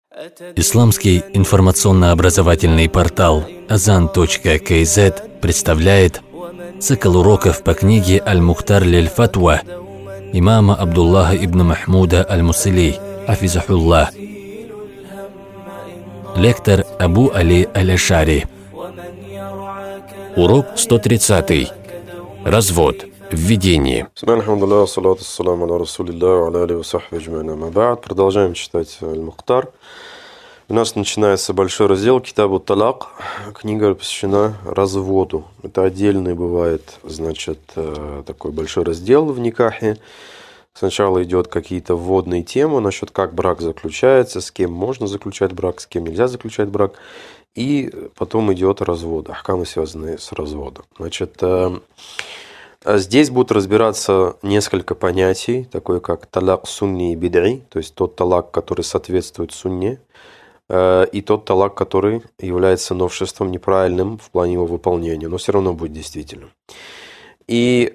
Исламский информационно-образовательный портал Azan.kz представляет цикл уроков по книге «Аль-Мухтар лиль-Фатва» имама Абдуллаха ибн Махмуда аль-Мусили, хафизахуллах. Лектор Абу Али аль-Ашари. Урок 130. Развод. Введение. Продолжаем читать Аль-Мухтар. У нас начинается большой раздел Китабу Талак. Книга посвящена разводу. Это отдельный бывает, такой большой раздел в никахе. Сначала идет какие-то вводные темы насчет, как брак заключается, с кем можно заключать брак, с кем нельзя заключать брак. И потом идет развод, ахкамы, связанные с разводом. Здесь будут разбираться несколько понятий, такое как талак сунни и бид'и, то есть тот талак, который соответствует сунне, и тот талак, который является новшеством неправильным в плане его выполнения, но все равно будет действительным. И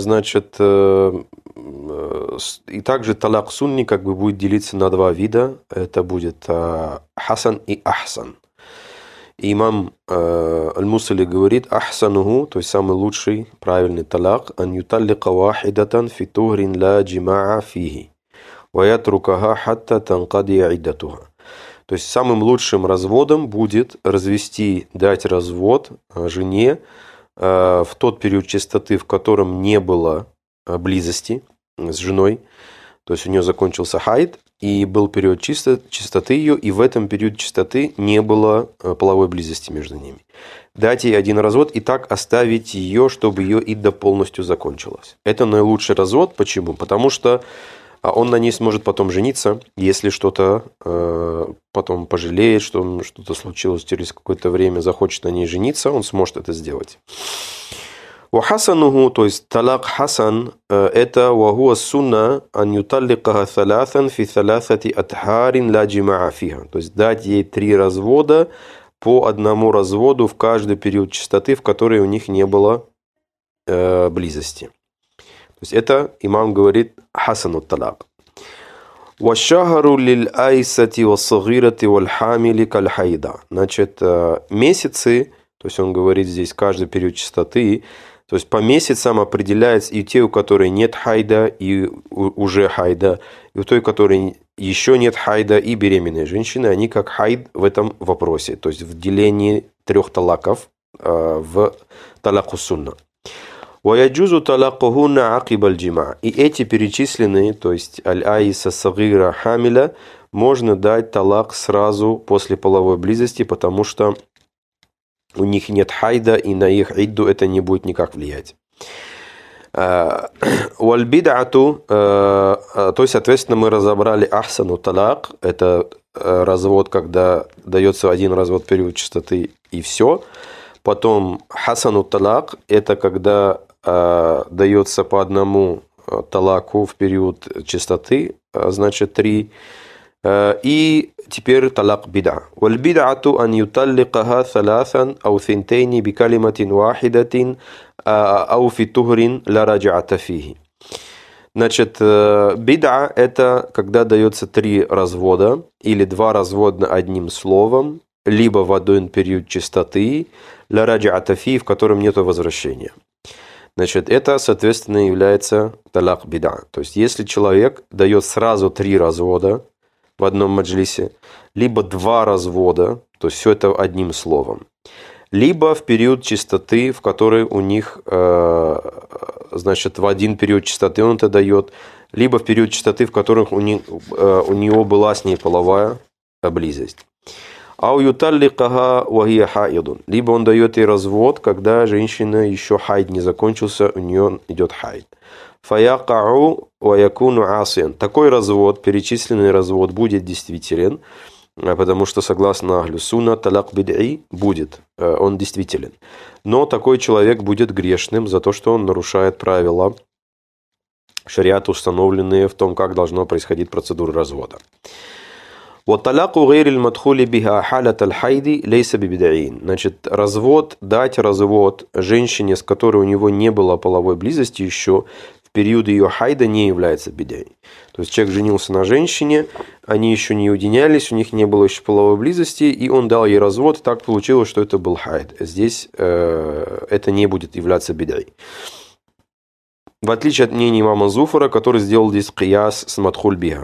также талак сунни будет делиться на два вида. Это будет хасан и ахсан. И имам Аль-Мусали говорит: ахсануху, то есть самый лучший, правильный талак, ан юталлика вахидатан фи тухрин ла джимаа фихи, ва ятрукаха хатта танкади иддатуха. То есть самым лучшим разводом будет дать развод жене в тот период чистоты, в котором не было близости с женой, то есть у нее закончился хайд, и был период чистоты ее, и в этом период чистоты не было половой близости между ними. Дать ей один развод и так оставить ее, чтобы ее идда полностью закончилась. Это наилучший развод. Почему? Потому что он на ней сможет потом жениться, если что-то потом пожалеет, что что-то случилось через какое-то время, захочет на ней жениться, он сможет это сделать. Вахасануху, то есть талак хасан, это вахуа сунна ан юталликаха саласан фи саласати атхарин ла джимаа фиха. То есть дать ей 3 развода по одному разводу в каждый период чистоты, в который у них не было близости. То есть это имам говорит хасану талак. Вашахару лиль айсати вассагирати валь хамили каль хайда. Месяцы, то есть он говорит здесь каждый период чистоты. То есть по месяцам определяется и те, у которой нет хайда, и уже хайда, и у той, у которой еще нет хайда, и беременные женщины, они как хайд в этом вопросе, то есть в делении 3 талаков в талаку сунна. وَيَجُوزُ طَلَاقُهُنَّ عَقِبَ الْجِمَاعِ. И эти перечисленные, то есть аль-айса, сагира, хамиля, можно дать талак сразу после половой близости, потому что у них нет хайда, и на их идду это не будет никак влиять. Вальбид'ату, то есть, соответственно, мы разобрали ахсану талак, это развод, когда дается один развод в период чистоты и все. Потом хасану талак, это когда дается по одному талаку в период чистоты, 3. И теперь талак бида. Вальбид'ату ан юталликаха саласан ау синтейни бикалиматин вахидатин ау фи тухрин ла раджата фихи. Бида – это когда дается 3 развода или 2 развода одним словом, либо в один период чистоты, ла раджата фихи, в котором нет возвращения. Это, соответственно, является талак бида. То есть, если человек дает сразу 3 развода в одном маджлисе, либо 2 развода, то есть все это одним словом, либо в период чистоты, в который у них, в один период чистоты он это дает, либо в период чистоты, в которых у него была с ней половая близость. Ау юталликаха вахия хаидун. Либо он дает ей развод, когда женщина еще хайд не закончился, у нее идет хайд. Фаякау ваякуну асиан. Такой развод, перечисленный развод, будет действителен, потому что, согласно Ахлю Сунна, талак бид'и будет, он действителен. Но такой человек будет грешным за то, что он нарушает правила шариата, установленные в том, как должна происходить процедура развода. Ваталаку гайриль мадхули биха халят аль-хайди лейса бибид'ин. Дать развод женщине, с которой у него не было половой близости еще, в в период ее хайда не является бид'ой. То есть человек женился на женщине, они еще не уединялись, у них не было еще половой близости, и он дал ей развод, и так получилось, что это был хайд. Здесь это не будет являться бид'ой. В отличие от мнения имама Зуфара, который сделал здесь кияс с мадхуль биха.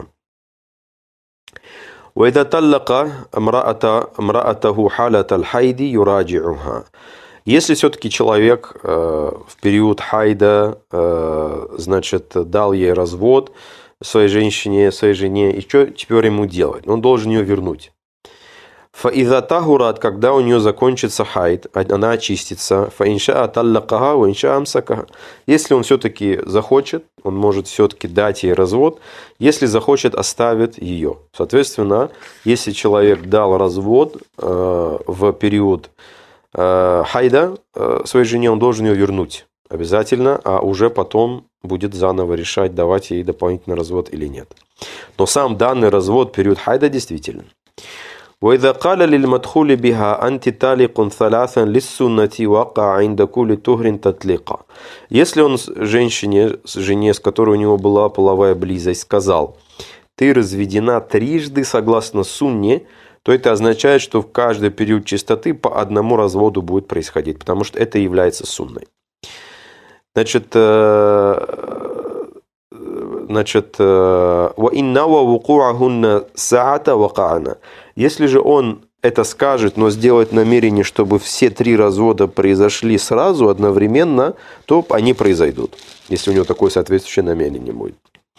وإذا طلق امرأته حالة الحيض يراجعها. Если все-таки человек в период хайда, значит, дал ей развод своей жене, и что теперь ему делать? Он должен ее вернуть. فإذا طهرت, когда у нее закончится хайд, она очистится. فإن شاء طلقها وإن شاء أمسكها. Если он все-таки захочет, он может все-таки дать ей развод. Если захочет, оставит ее. Соответственно, если человек дал развод в период хайда своей жене, он должен ее вернуть обязательно, а уже потом будет заново решать, давать ей дополнительный развод или нет. Но сам данный развод в период хайда действителен. وإذا قال للمدخول بها أنت طالق ثلاثا للسنة وقع عند كل طهر تطليقا. Если он жене, с которой у него была половая близость, сказал: ты разведена трижды согласно сунне, то это означает, что в каждый период чистоты по одному разводу будет происходить, потому что это является сунной. Значит, если же он это скажет, но сделает намерение, чтобы все три развода произошли сразу, одновременно, то они произойдут, если у него такое соответствующее намерение будет.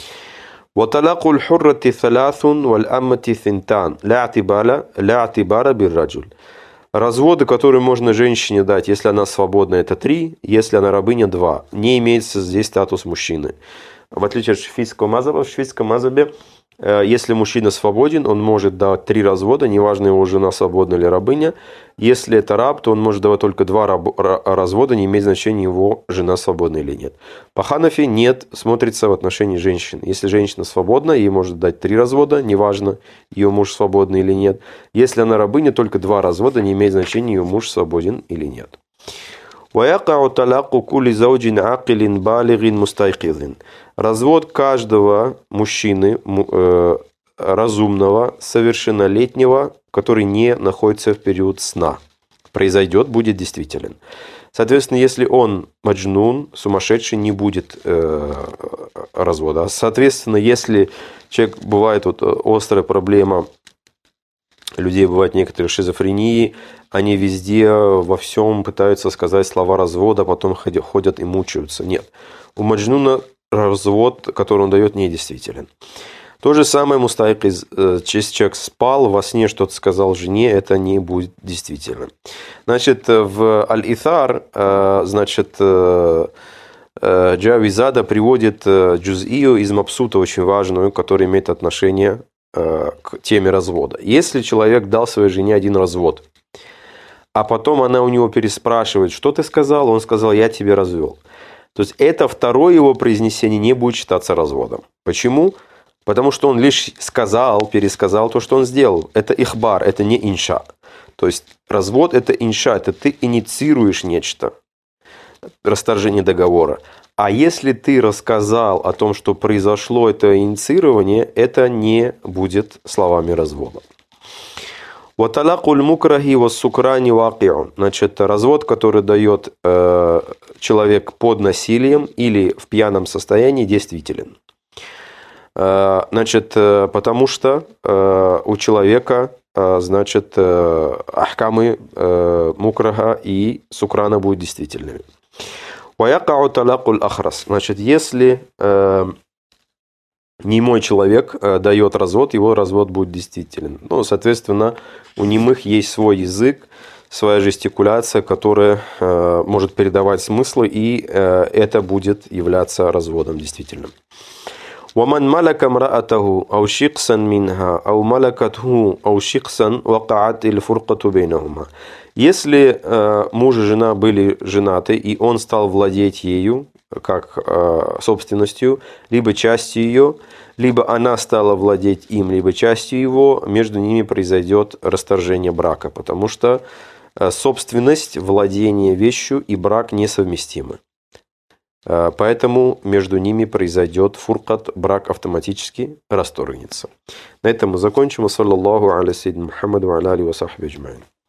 Разводы, которые можно женщине дать, если она свободна, это 3, если она рабыня, 2. Не имеется здесь статус мужчины. В отличие от шафийского мазхаба, в шафийском мазхабе, если мужчина свободен, он может давать 3 развода, неважно, его жена свободна или рабыня. Если это раб, то он может давать только 2 развода, не имеет значения, его жена свободна или нет. По Ханафи нет, смотрится в отношении женщины. Если женщина свободна, ей может дать 3 развода, неважно, ее муж свободный или нет. Если она рабыня, только 2 развода, не имеет значения, ее муж свободен или нет. Развод каждого мужчины, разумного, совершеннолетнего, который не находится в период сна, произойдет, будет действителен. Соответственно, если он маджнун, сумасшедший, не будет развода. Соответственно, если человек, бывает вот острая проблема, людей бывают некоторые шизофрении, они везде, во всем пытаются сказать слова развода, потом ходят и мучаются. Нет. У маджнуна развод, который он дает, недействителен. То же самое мустайкиз, если человек спал, во сне что-то сказал жене, это не будет действительно. Значит, в Аль-Ithar, значит, Джавизада приводит джуз'ию из Мабсута, очень важную, которая имеет отношение к теме развода. Если человек дал своей жене 1 развод, а потом она у него переспрашивает, что ты сказал, он сказал: я тебе развел. То есть это второе его произнесение не будет считаться разводом. Почему? Потому что он лишь сказал, пересказал то, что он сделал. Это ихбар, это не инша. То есть развод это инша, это ты инициируешь нечто, расторжение договора. А если ты рассказал о том, что произошло это инициирование, это не будет словами развода. Значит, развод, который дает человек под насилием или в пьяном состоянии, действителен. Значит, потому что у человека, значит, ахкамы мукраха и сукрана будут действительными. Значит, если немой человек дает развод, его развод будет действителен. Ну, соответственно, у немых есть свой язык, своя жестикуляция, которая может передавать смыслы, и это будет являться разводом действительным. ومن ملك امرأته أو شخصا منها أو ملكته أو شخصا وقعت الفرقة بينهما. Если муж и жена были женаты, и он стал владеть ею как собственностью, либо частью ее, либо она стала владеть им, либо частью его, между ними произойдет расторжение брака, потому что собственность, владение вещью и брак несовместимы. Поэтому между ними произойдет фуркат, брак автоматически расторгнется. На этом мы закончим. Саллаллаху аля саййидина Мухаммаду ва аля алихи ва сахбихи аджмаин.